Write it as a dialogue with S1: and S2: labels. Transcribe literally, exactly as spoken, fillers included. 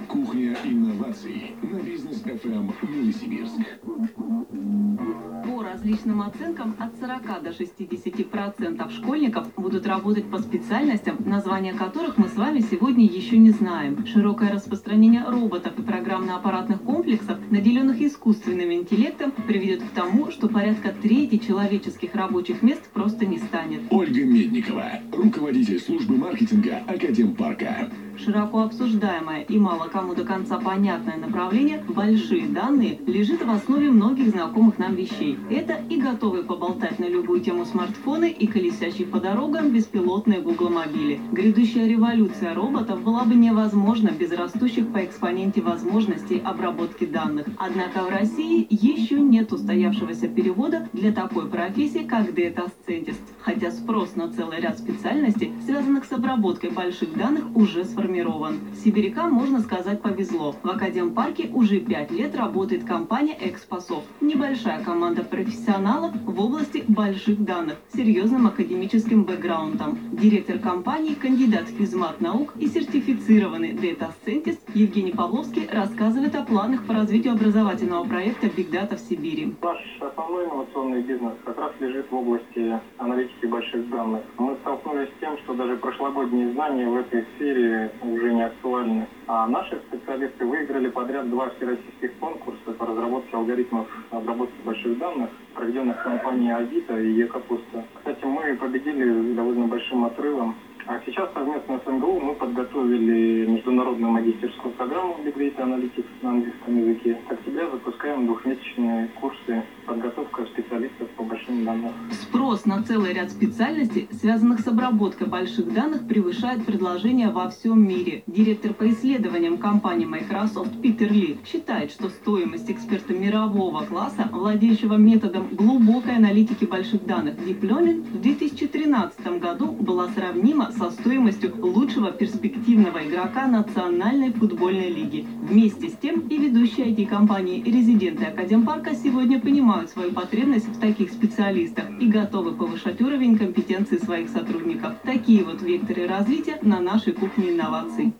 S1: Кухня инноваций на Бизнес эф эм Новосибирск.
S2: По различным оценкам, от сорока до шестидесяти процентов школьников будут работать по специальностям, названия которых мы с вами сегодня еще не знаем. Широкое распространение роботов и программно-аппаратных комплексов, наделенных искусственным интеллектом, приведет к тому, что порядка трети человеческих рабочих мест просто не станет.
S1: Ольга Медникова, руководитель службы маркетинга Академпарка.
S2: Широко обсуждаемое и мало кому до конца понятное направление «большие данные» лежит в основе многих знакомых нам вещей. Это и готовые поболтать на любую тему смартфоны, и колесящие по дорогам беспилотные гугломобили. Грядущая революция роботов была бы невозможна без растущих по экспоненте возможностей обработки данных. Однако в России еще нет устоявшегося перевода для такой профессии, как Data Scientist. Хотя спрос на целый ряд специальностей, связанных с обработкой больших данных, уже сформирован. Сибирякам, можно сказать, повезло. В Академпарке уже пять лет работает компания Экспософт. Небольшая команда профессионалов в области больших данных с серьезным академическим бэкграундом. Директор компании, кандидат физмат-наук и сертифицированный Data Scientist Евгений Павловский рассказывает о планах по развитию образовательного проекта Big Data в Сибири.
S3: Наш основной инновационный бизнес как раз лежит в области аналитики больших данных. Мы столкнулись с тем, что даже прошлогодние знания в этой сфере уже не актуальны. А наши специалисты выиграли подряд два всероссийских конкурса по разработке алгоритмов обработки больших данных, проведенных компанией Авито и Екапуста. Кстати, мы победили довольно большим отрывом. А сейчас совместно с эн гэ у мы подготовили международную магистерскую программу Big Data Analytics на английском языке. С октября запускаем двухмесячные курсы подготовка специалистов по большим данным.
S2: Спрос на целый ряд специальностей, связанных с обработкой больших данных, превышает предложения во всем мире. Директор по исследованиям компании Microsoft Питер Ли считает, что стоимость эксперта мирового класса, владеющего методом глубокой аналитики больших данных Deep Learning, в две тысячи тринадцатом году была сравнима со стоимостью лучшего перспективного игрока Национальной футбольной лиги. Вместе с тем и ведущие ай ти-компании и резиденты Академпарка сегодня понимают свою потребность в таких специалистах и готовы повышать уровень компетенции своих сотрудников. Такие вот векторы развития на нашей кухне инноваций.